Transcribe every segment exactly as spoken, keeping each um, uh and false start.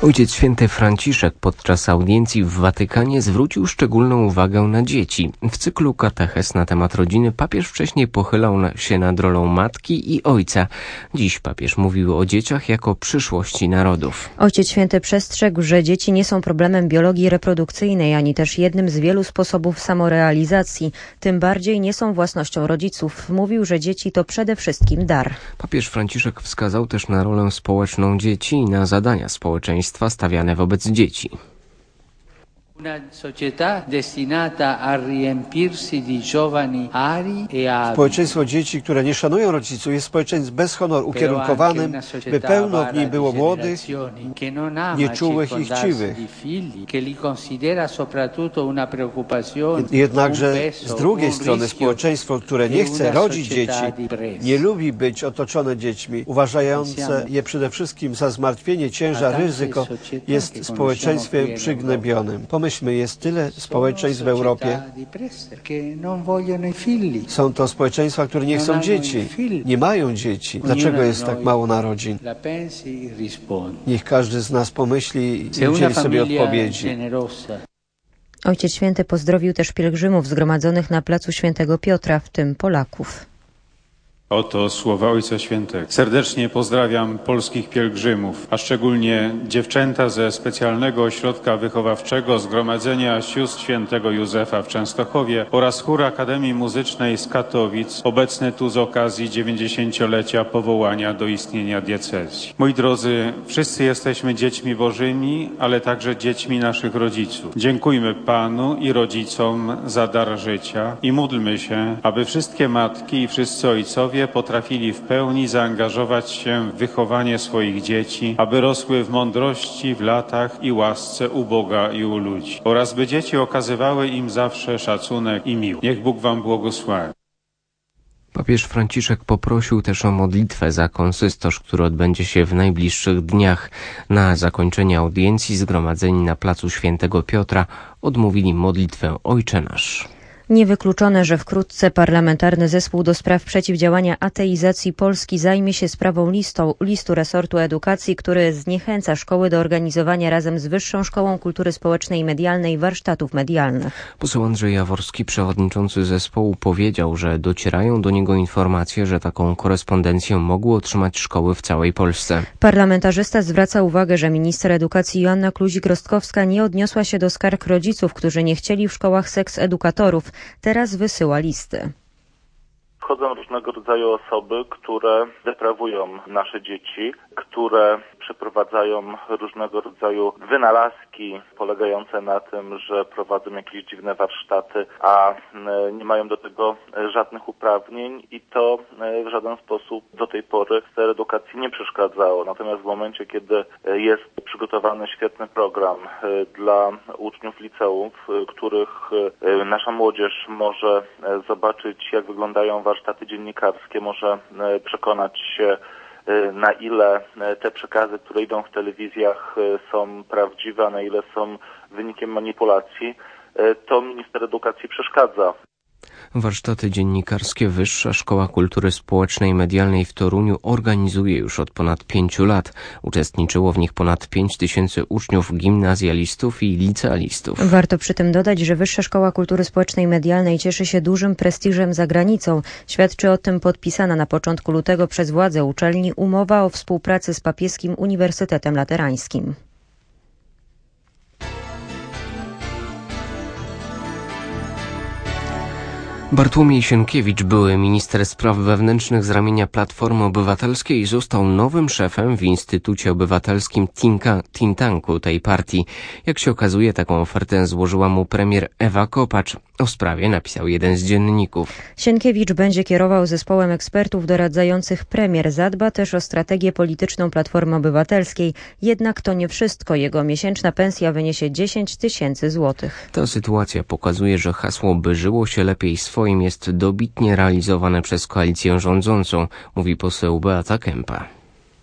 Ojciec Święty Franciszek podczas audiencji w Watykanie zwrócił szczególną uwagę na dzieci. W cyklu katechez na temat rodziny papież wcześniej pochylał się nad rolą matki i ojca. Dziś papież mówił o dzieciach jako przyszłości narodów. Ojciec Święty przestrzegł, że dzieci nie są problemem biologii reprodukcyjnej, ani też jednym z wielu sposobów samorealizacji. Tym bardziej nie są własnością rodziców. Mówił, że dzieci to przede wszystkim dar. Papież Franciszek wskazał też na rolę społeczną dzieci i na zadania społeczeństwa stawiane wobec dzieci. Społeczeństwo dzieci, które nie szanują rodziców, jest społeczeństwem bez honoru, ukierunkowanym, by pełno w niej było młodych, nieczułych i chciwych. Jednakże z drugiej strony społeczeństwo, które nie chce rodzić dzieci, nie lubi być otoczone dziećmi, uważające je przede wszystkim za zmartwienie, ciężar, ryzyko, jest społeczeństwem przygnębionym. Pomyślmy, jest tyle społeczeństw w Europie. Są to społeczeństwa, które nie chcą dzieci, nie mają dzieci. Dlaczego jest tak mało narodzin? Niech każdy z nas pomyśli i udzieli sobie odpowiedzi. Ojciec Święty pozdrowił też pielgrzymów zgromadzonych na placu Świętego Piotra, w tym Polaków. Oto słowa Ojca Świętego. Serdecznie pozdrawiam polskich pielgrzymów, a szczególnie dziewczęta ze specjalnego ośrodka wychowawczego Zgromadzenia Sióstr Świętego Józefa w Częstochowie oraz chór Akademii Muzycznej z Katowic, obecny tu z okazji dziewięćdziesięciolecia powołania do istnienia diecezji. Moi drodzy, wszyscy jesteśmy dziećmi Bożymi, ale także dziećmi naszych rodziców. Dziękujmy Panu i rodzicom za dar życia i módlmy się, aby wszystkie matki i wszyscy ojcowie potrafili w pełni zaangażować się w wychowanie swoich dzieci, aby rosły w mądrości, w latach i łasce u Boga i u ludzi, oraz by dzieci okazywały im zawsze szacunek i miłość. Niech Bóg wam błogosławi. Papież Franciszek poprosił też o modlitwę za konsystosz, który odbędzie się w najbliższych dniach. Na zakończenie audiencji zgromadzeni na placu Świętego Piotra odmówili modlitwę Ojcze Nasz. Niewykluczone, że wkrótce Parlamentarny Zespół do spraw przeciwdziałania ateizacji Polski zajmie się sprawą listu, listu resortu edukacji, który zniechęca szkoły do organizowania razem z Wyższą Szkołą Kultury Społecznej i Medialnej warsztatów medialnych. Poseł Andrzej Jaworski, przewodniczący zespołu, powiedział, że docierają do niego informacje, że taką korespondencję mogły otrzymać szkoły w całej Polsce. Parlamentarzysta zwraca uwagę, że minister edukacji Joanna Kluzik-Rostkowska nie odniosła się do skarg rodziców, którzy nie chcieli w szkołach seks-edukatorów. Teraz wysyła listy. Wchodzą różnego rodzaju osoby, które deprawują nasze dzieci, które przeprowadzają różnego rodzaju wynalazki polegające na tym, że prowadzą jakieś dziwne warsztaty, a nie mają do tego żadnych uprawnień i to w żaden sposób do tej pory w edukacji nie przeszkadzało. Natomiast w momencie, kiedy jest przygotowany świetny program dla uczniów liceów, których nasza młodzież może zobaczyć, jak wyglądają warsztaty dziennikarskie, może przekonać się, na ile te przekazy, które idą w telewizjach, są prawdziwe, a na ile są wynikiem manipulacji, to minister edukacji przeszkadza. Warsztaty dziennikarskie Wyższa Szkoła Kultury Społecznej i Medialnej w Toruniu organizuje już od ponad pięciu lat. Uczestniczyło w nich ponad pięć tysięcy uczniów, gimnazjalistów i licealistów. Warto przy tym dodać, że Wyższa Szkoła Kultury Społecznej i Medialnej cieszy się dużym prestiżem za granicą. Świadczy o tym podpisana na początku lutego przez władze uczelni umowa o współpracy z Papieskim Uniwersytetem Laterańskim. Bartłomiej Sienkiewicz, były minister spraw wewnętrznych z ramienia Platformy Obywatelskiej, został nowym szefem w Instytucie Obywatelskim think tanku tej partii. Jak się okazuje, taką ofertę złożyła mu premier Ewa Kopacz. O sprawie napisał jeden z dzienników. Sienkiewicz będzie kierował zespołem ekspertów doradzających premier. Zadba też o strategię polityczną Platformy Obywatelskiej. Jednak to nie wszystko. Jego miesięczna pensja wyniesie dziesięć tysięcy złotych. Ta sytuacja pokazuje, że hasło "by żyło się lepiej swoim" jest dobitnie realizowane przez koalicję rządzącą, mówi poseł Beata Kempa.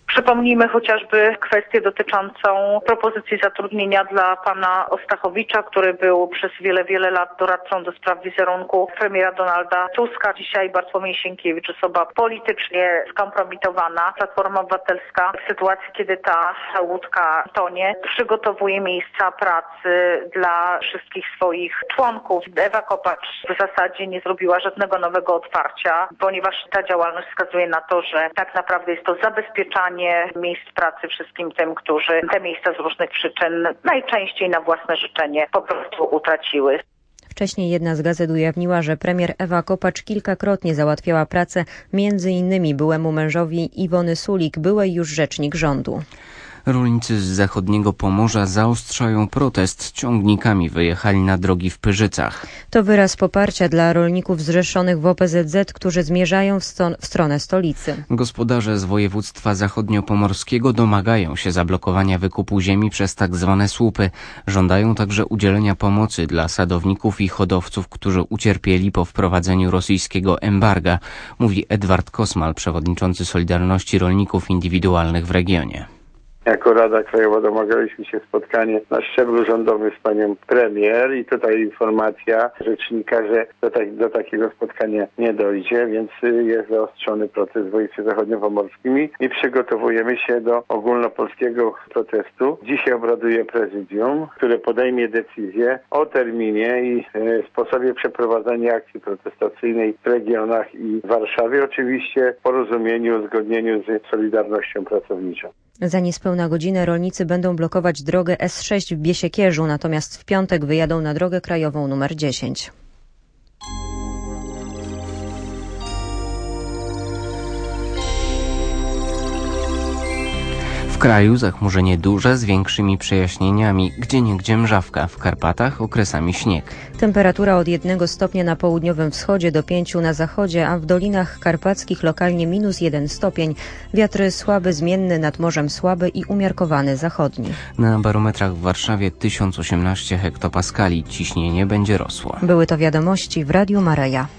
Przypomnijmy chociażby kwestię dotyczącą propozycji zatrudnienia dla pana Ostachowicza, który był przez wiele, wiele lat doradcą do spraw wizerunku premiera Donalda Tuska. Dzisiaj Bartłomiej Sienkiewicz, osoba politycznie skompromitowana. Platforma Obywatelska w sytuacji, kiedy ta łódka tonie, przygotowuje miejsca pracy dla wszystkich swoich członków. Ewa Kopacz w zasadzie nie zrobiła żadnego nowego otwarcia, ponieważ ta działalność wskazuje na to, że tak naprawdę jest to zabezpieczanie miejsc pracy wszystkim tym, którzy te miejsca z różnych przyczyn, najczęściej na własne życzenie, po prostu utraciły. Wcześniej jedna z gazet ujawniła, że premier Ewa Kopacz kilkakrotnie załatwiała pracę między innymi byłemu mężowi Iwony Sulik, byłej już rzecznik rządu. Rolnicy z zachodniego Pomorza zaostrzają protest. Ciągnikami wyjechali na drogi w Pyrzycach. To wyraz poparcia dla rolników zrzeszonych w O P Z Z, którzy zmierzają w, sto- w stronę stolicy. Gospodarze z województwa zachodniopomorskiego domagają się zablokowania wykupu ziemi przez tak zwane słupy. Żądają także udzielenia pomocy dla sadowników i hodowców, którzy ucierpieli po wprowadzeniu rosyjskiego embarga, mówi Edward Kosmal, przewodniczący Solidarności Rolników Indywidualnych w regionie. Jako Rada Krajowa domagaliśmy się spotkania na szczeblu rządowym z panią premier i tutaj informacja rzecznika, że do, tak, do takiego spotkania nie dojdzie, więc jest zaostrzony proces w województwie zachodniopomorskim i przygotowujemy się do ogólnopolskiego protestu. Dzisiaj obraduje prezydium, które podejmie decyzję o terminie i e, sposobie przeprowadzania akcji protestacyjnej w regionach i w Warszawie, oczywiście w porozumieniu, uzgodnieniu z Solidarnością Pracowniczą. Za niespełna godzinę rolnicy będą blokować drogę S sześć w Biesiekierzu, natomiast w piątek wyjadą na drogę krajową numer dziesięć. W kraju zachmurzenie duże z większymi przejaśnieniami, gdzieniegdzie mrzawka, w Karpatach okresami śnieg. Temperatura od jednego stopnia na południowym wschodzie do pięciu na zachodzie, a w dolinach karpackich lokalnie minus jeden stopień. Wiatry słaby, zmienny, nad morzem słaby i umiarkowany zachodni. Na barometrach w Warszawie tysiąc osiemnaście hektopaskali. Ciśnienie będzie rosło. Były to wiadomości w Radiu Maryja.